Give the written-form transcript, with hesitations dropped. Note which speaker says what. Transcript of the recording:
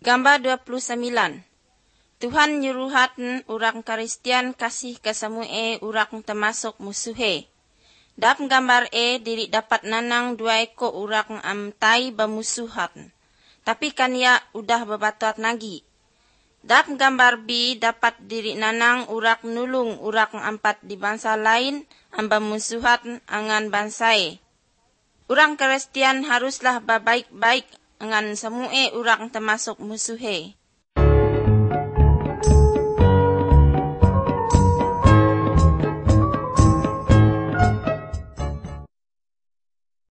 Speaker 1: Gambar 29. Tuhan nyuruhan orang Kristian kasih ke semua orang termasuk musuhe. Dalam gambar diri dapat nanang 2 ekor orang amtai bermusuhan. Tapi kan ya udah berbatuat lagi. Dalam gambar B dapat diri nanang orang nulung orang 4 di bangsa lain bermusuhan dengan bangsae. Orang Kristian haruslah berbaik-baik dengan semua orang termasuk musuhe.